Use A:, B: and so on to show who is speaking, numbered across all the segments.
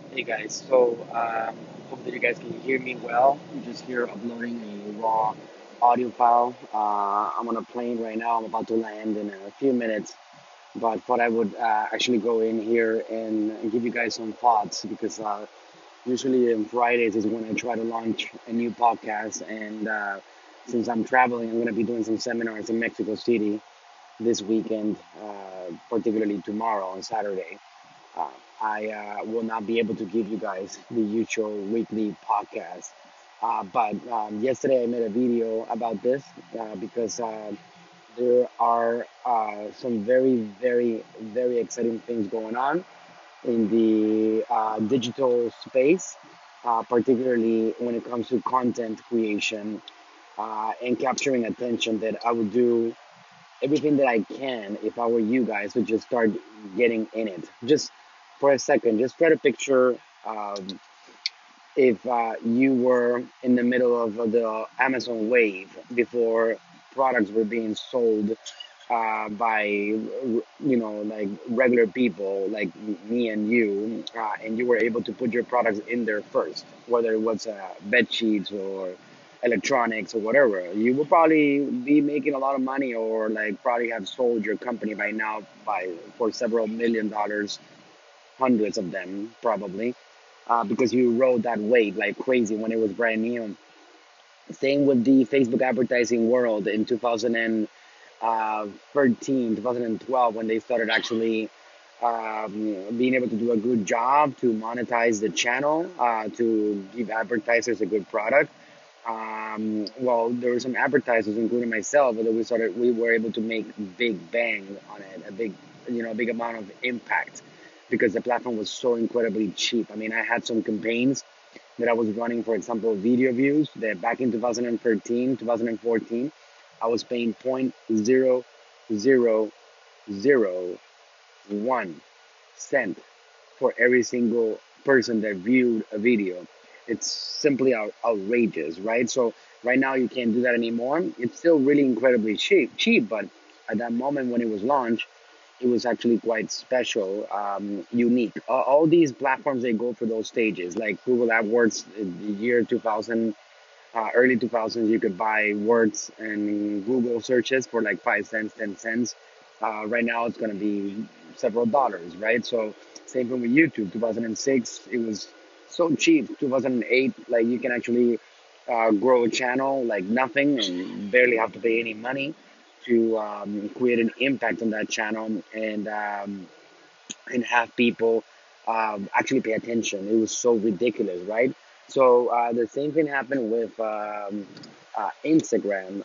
A: Hey guys, hope that you guys can hear me well. I'm just here uploading a raw audio file. I'm on a plane right now. I'm about to land in a few minutes, but thought I would actually go in here and give you guys some thoughts because usually on Fridays is when I try to launch a new podcast. And since I'm traveling, I'm going to be doing some seminars in Mexico City this weekend, particularly tomorrow on Saturday. Uh, I will not be able to give you guys the usual weekly podcast. But yesterday I made a video about this because there are some very, very, very exciting things going on in the digital space, particularly when it comes to content creation and capturing attention. That I would do everything that I can if I were you guys to just start getting in it. Just for a second, just try to picture if you were in the middle of the Amazon wave before products were being sold by like regular people like me and you, and you were able to put your products in there first, whether it was bed sheets or electronics or whatever. You will probably be making a lot of money, or like probably have sold your company by now by for several $1 million, hundreds of them probably, because you rode that wave like crazy when it was brand new. Same with the Facebook advertising world in 2013, 2012, when they started actually being able to do a good job to monetize the channel, to give advertisers a good product. Well, there were some advertisers, including myself, that we were able to make big bang on it, a big amount of impact because the platform was so incredibly cheap. I mean, I had some campaigns that I was running, for example, video views that back in 2013, 2014, I was paying 0.0001 cent for every single person that viewed a video. It's simply outrageous, right? So right now you can't do that anymore. It's still really incredibly cheap, but at that moment when it was launched, it was actually quite special, unique. All these platforms they go for those stages, like Google AdWords in the year 2000, early 2000s, you could buy words and Google searches for like 5 cents, 10 cents. Right now it's going to be several dollars, right? So same thing with YouTube. 2006, it was so cheap. 2008, like you can actually grow a channel like nothing and barely have to pay any money to create an impact on that channel and have people actually pay attention. It was so ridiculous, right? So the same thing happened with Instagram.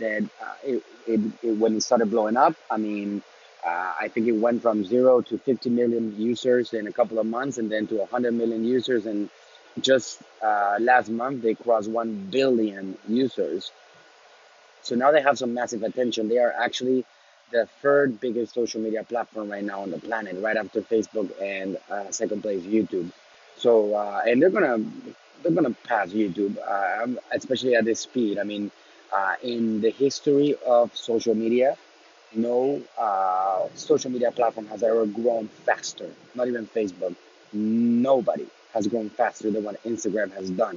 A: When it started blowing up, I mean, I think it went from 0 to 50 million users in a couple of months, and then to 100 million users. And just last month, they crossed 1 billion users. So now they have some massive attention. They are actually the third biggest social media platform right now on the planet, right after Facebook and second place YouTube. So and they're gonna pass YouTube, especially at this speed. I mean, in the history of social media, no social media platform has ever grown faster. Not even Facebook. Nobody has grown faster than what Instagram has done,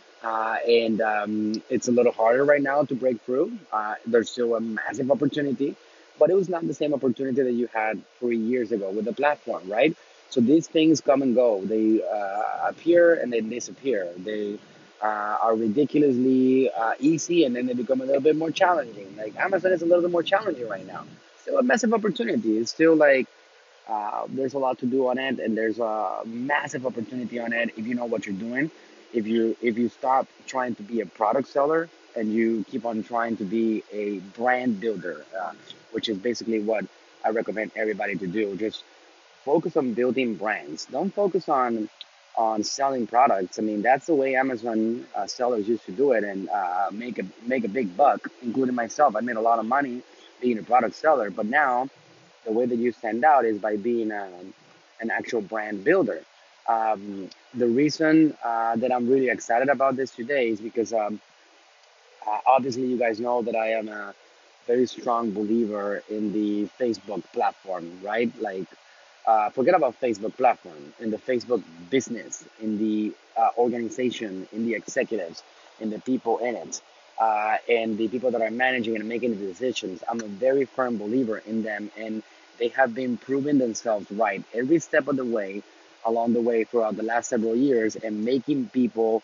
A: and it's a little harder right now to break through. There's still a massive opportunity, but it was not the same opportunity that you had 3 years ago with the platform, right? So these things come and go. They appear and then disappear. They are ridiculously easy, and then they become a little bit more challenging. Like Amazon is a little bit more challenging right now. Still a massive opportunity. It's still like there's a lot to do on it, and there's a massive opportunity on it if you know what you're doing. If you stop trying to be a product seller and you keep on trying to be a brand builder, which is basically what I recommend everybody to do. Just focus on building brands. Don't focus on selling products. I mean, that's the way Amazon sellers used to do it and make a big buck, including myself. I made a lot of money being a product seller, but now the way that you stand out is by being an actual brand builder. The reason that I'm really excited about this today is because obviously you guys know that I am a very strong believer in the Facebook platform, right? Like forget about Facebook platform, in the Facebook business, in the organization, in the executives, in the people in it, and the people that are managing and making the decisions. I'm a very firm believer in them, and they have been proving themselves right every step of the way, along the way throughout the last several years, and making people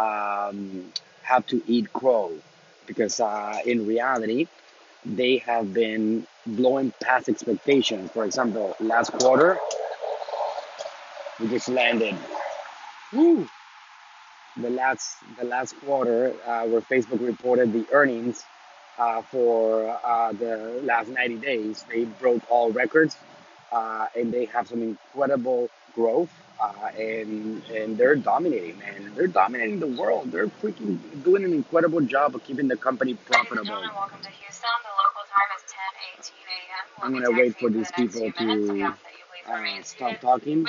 A: have to eat crow, because in reality they have been blowing past expectations. For example, last quarter we just landed. Woo! The last quarter, where Facebook reported the earnings for the last 90 days, they broke all records, and they have some incredible growth, and they're dominating, man. They're dominating the world. They're freaking doing an incredible job of keeping the company profitable. Welcome to Houston. The local time is 10:18 a.m. I'm gonna wait for these people to stop talking,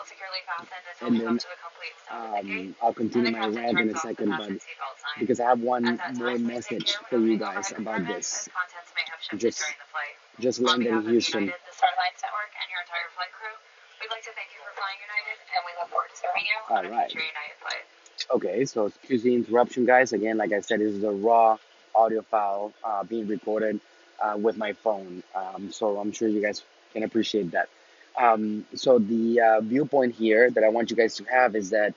A: and then I'll continue my rant in a second. But because I have one more message for you guys about this, just just landed in Houston. The Starlines Network and your entire flight crew, we'd like to thank you for flying United, and we look forward to serving you on a future United flight. Okay, so excuse the interruption, guys. Again, like I said, this is a raw audio file being recorded with my phone. So I'm sure you guys can appreciate that. So the viewpoint here that I want you guys to have is that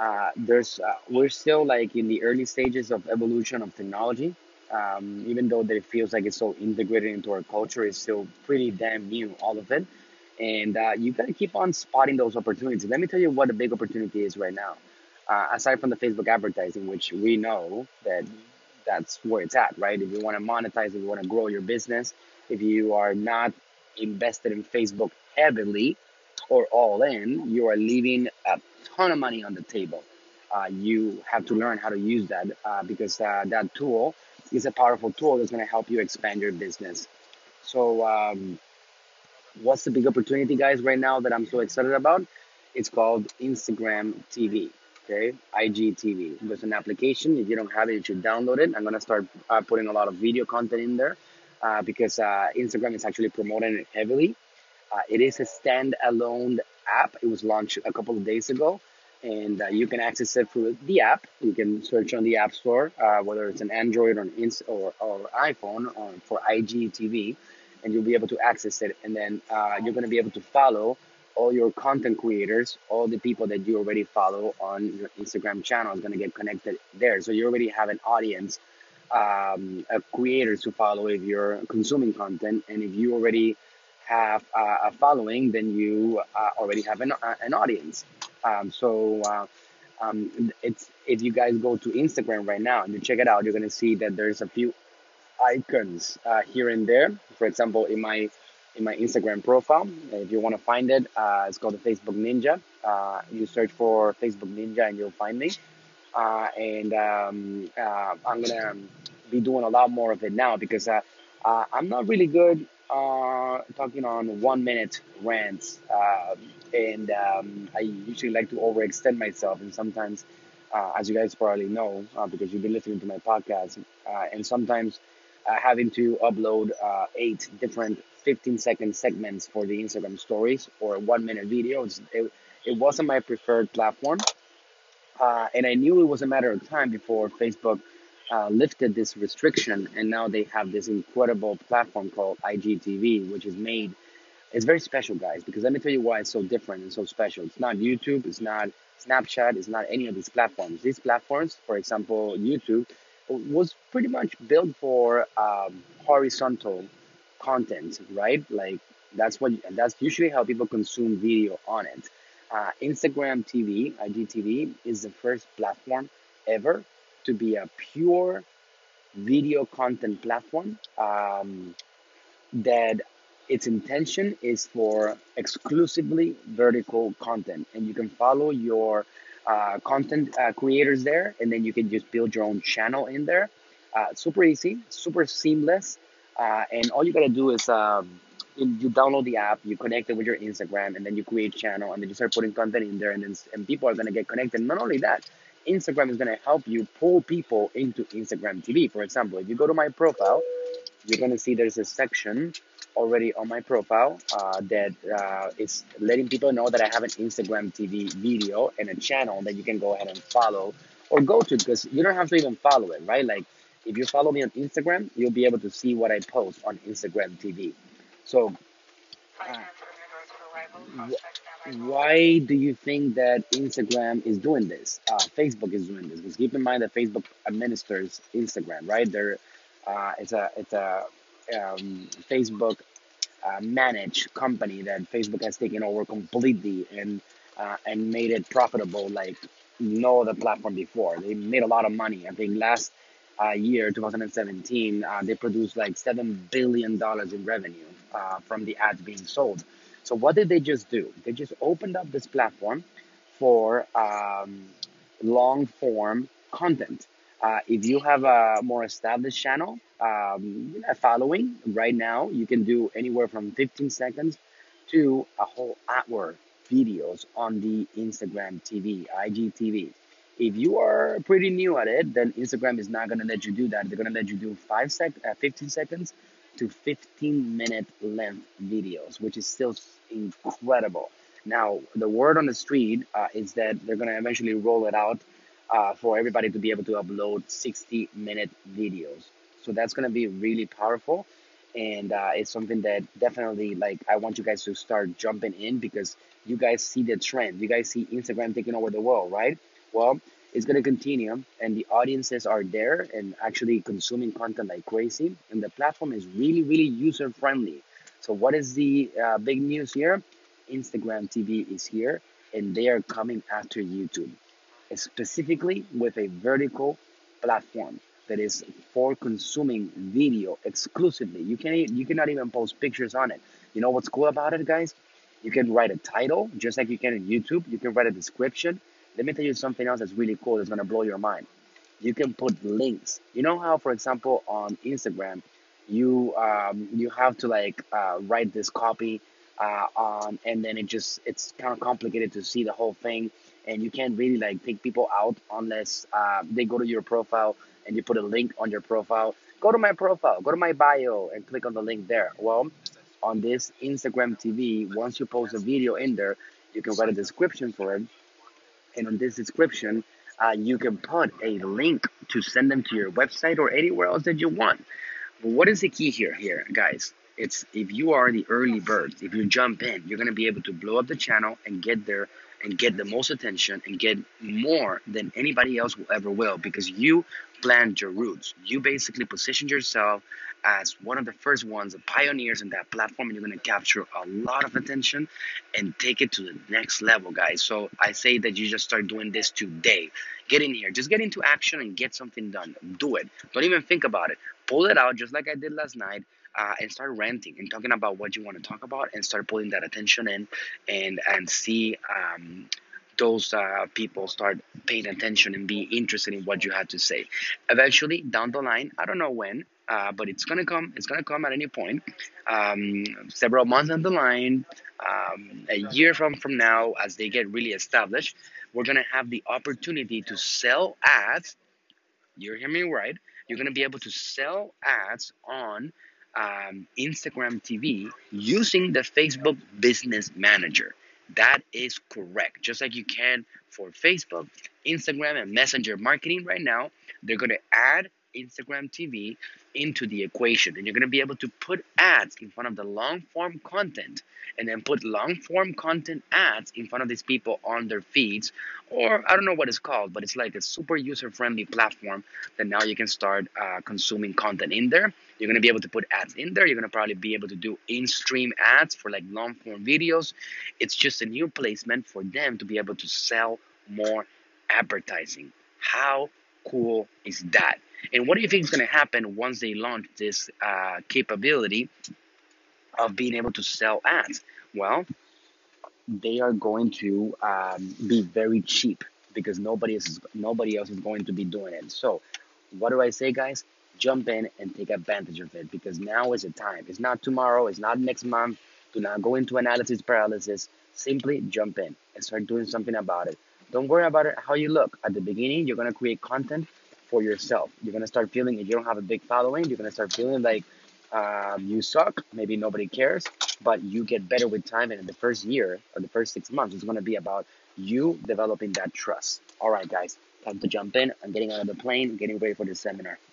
A: we're still like in the early stages of evolution of technology. Even though that it feels like it's so integrated into our culture, it's still pretty damn new, all of it. And you got to keep on spotting those opportunities. Let me tell you what a big opportunity is right now. Aside from the Facebook advertising, which we know that that's where it's at, right? If you want to monetize, if you want to grow your business, if you are not invested in Facebook heavily or all in, you are leaving a ton of money on the table. You have to learn how to use that, because that tool is a powerful tool that's going to help you expand your business. So, what's the big opportunity, guys, right now that I'm so excited about? It's called Instagram TV. Okay, IGTV. There's an application. If you don't have it, you should download it. I'm gonna start putting a lot of video content in there, because Instagram is actually promoting it heavily. It is a standalone app. It was launched a couple of days ago, and you can access it through the app. You can search on the App Store, whether it's an Android or iPhone, for IGTV, and you'll be able to access it. And then you're going to be able to follow all your content creators, all the people that you already follow on your Instagram channel is going to get connected there. So you already have an audience, creators to follow if you're consuming content, and if you already have a following, then you already have an audience. It's if you guys go to Instagram right now and you check it out, you're gonna see that there's a few icons here and there. For example, in my Instagram profile, if you want to find it, it's called the Facebook Ninja. You search for Facebook Ninja and you'll find me. And I'm gonna be doing a lot more of it now, because I'm not really good talking on 1 minute rants, and I usually like to overextend myself, and sometimes, as you guys probably know, because you've been listening to my podcast, and sometimes having to upload 8 different 15-second segments for the Instagram stories or 1 minute videos. It wasn't my preferred platform, and I knew it was a matter of time before Facebook lifted this restriction, and now they have this incredible platform called IGTV, which is made. It's very special, guys, because let me tell you why it's so different and so special. It's not YouTube, it's not Snapchat, it's not any of these platforms. These platforms, for example, YouTube, was pretty much built for horizontal content, right? Like that's usually how people consume video on it. Instagram TV, IGTV, is the first platform ever to be a pure video content platform, that its intention is for exclusively vertical content, and you can follow your content creators there, and then you can just build your own channel in there. Super easy, super seamless, and all you gotta do is you download the app, you connect it with your Instagram, and then you create a channel, and then you start putting content in there, and people are gonna get connected. Not only that, Instagram is gonna help you pull people into Instagram TV. For example, if you go to my profile, you're gonna see there's a section already on my profile that is letting people know that I have an Instagram TV video and a channel that you can go ahead and follow or go to, because you don't have to even follow it, right? Like if you follow me on Instagram, you'll be able to see what I post on Instagram TV. So uh, why do you think that Instagram is doing this? Facebook is doing this. Because keep in mind that Facebook administers Instagram, right? It's a Facebook managed company that Facebook has taken over completely and made it profitable like no other platform before. They made a lot of money. I think last year, 2017, they produced like $7 billion in revenue from the ads being sold. So what did they just do? They just opened up this platform for long form content. If you have a more established channel, a following right now, you can do anywhere from 15 seconds to a whole hour videos on the Instagram TV, IGTV. If you are pretty new at it, then Instagram is not going to let you do that. They're going to let you do 15 seconds to 15-minute length videos, which is still incredible. Now, the word on the street is that they're going to eventually roll it out for everybody to be able to upload 60-minute videos. So that's going to be really powerful. And it's something that definitely, like, I want you guys to start jumping in, because you guys see the trend. You guys see Instagram taking over the world, right? Well, it's going to continue, and the audiences are there and actually consuming content like crazy. And the platform is really, really user friendly. So, what is the big news here? Instagram TV is here, and they are coming after YouTube, specifically with a vertical platform that is for consuming video exclusively. You cannot even post pictures on it. You know what's cool about it, guys? You can write a title just like you can in YouTube. You can write a description. Let me tell you something else that's really cool that's gonna blow your mind. You can put links. You know how, for example, on Instagram, you have to like write this copy on, and then it's kind of complicated to see the whole thing, and you can't really like take people out unless they go to your profile and you put a link on your profile. Go to my profile, go to my bio, and click on the link there. Well, on this Instagram TV, once you post a video in there, you can write a description for it, and on this description, you can put a link to send them to your website or anywhere else that you want. But what is the key here, guys? It's if you are the early bird, if you jump in, you're gonna be able to blow up the channel and get there and get the most attention and get more than anybody else will ever will, because you planned your roots. You basically positioned yourself as one of the first ones, the pioneers in that platform, and you're gonna capture a lot of attention and take it to the next level, guys. So I say that you just start doing this today. Get in here, just get into action and get something done. Do it. Don't even think about it. Pull it out just like I did last night, and start ranting and talking about what you want to talk about, and start pulling that attention in, and see those people start paying attention and be interested in what you had to say. Eventually, down the line, I don't know when, but it's gonna come. It's gonna come at any point. Several months down the line, a year from now, as they get really established, we're gonna have the opportunity to sell ads. You hear me right? You're gonna be able to sell ads on Instagram TV using the Facebook Business Manager. That is correct. Just like you can for Facebook, Instagram, and Messenger marketing right now, they're gonna add Instagram TV into the equation, and you're gonna be able to put ads in front of the long form content, and then put long form content ads in front of these people on their feeds, or I don't know what it's called, but it's like a super user friendly platform that now you can start consuming content in there. You're going to be able to put ads in there. You're going to probably be able to do in-stream ads for like long form videos. It's just a new placement for them to be able to sell more advertising. How cool is that? And what do you think is going to happen once they launch this capability of being able to sell ads? Well, they are going to be very cheap, because nobody else is going to be doing it. So, what do I say, guys? Jump in and take advantage of it, because now is the time. It's not tomorrow. It's not next month. Do not go into analysis paralysis. Simply jump in and start doing something about it. Don't worry about it, how you look. At the beginning, you're gonna create content for yourself. You're gonna start feeling, if you don't have a big following, you're gonna start feeling like You suck, maybe nobody cares, but you get better with time. And in the first year or the first 6 months, it's going to be about you developing that trust. All right, guys, time to jump in. I'm getting out of the plane, getting ready for the seminar.